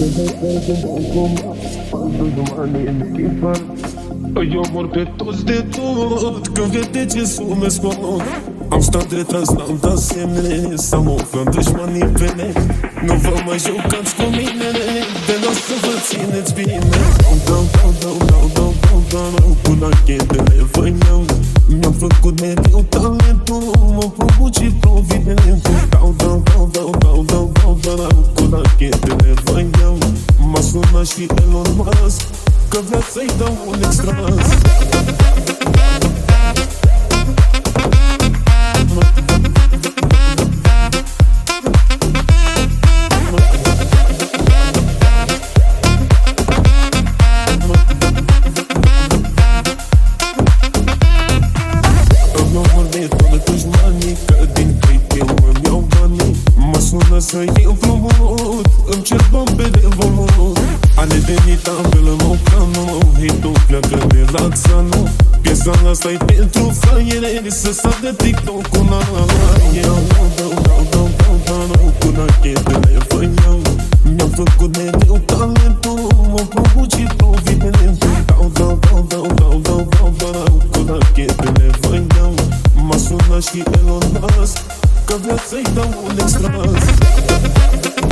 Îi omor pe toți de tot, când vede ce sume scot. Am stat retras, n-am dat semne, să mă ofrăm dușmanii vene. Nu vă mai jucați cu mine, de la să vă țineți bine. Dau, cu lachetele vă iau. Mi-am făcut mereu talentul, mă provoc și providentul. Dau, cu lachetele vă iau. M-a sunat și Elon Musk, că vrea să-i dau un extras. Să iau promot, îmi cer bani pe revolut. A devenit ambelă mocanu, hit-ul pleacă de la Xanu. Piesa asta-i pentru fraiere, să sar de TikTok-ul la eu. Dau, cu rachetele vă iau. Mi-am făcut mereu talentul, mă provoc și providentul. Dau, cu rachetele vă iau. M-a sunat și Elon Musk, că vrea să-i dau un extras.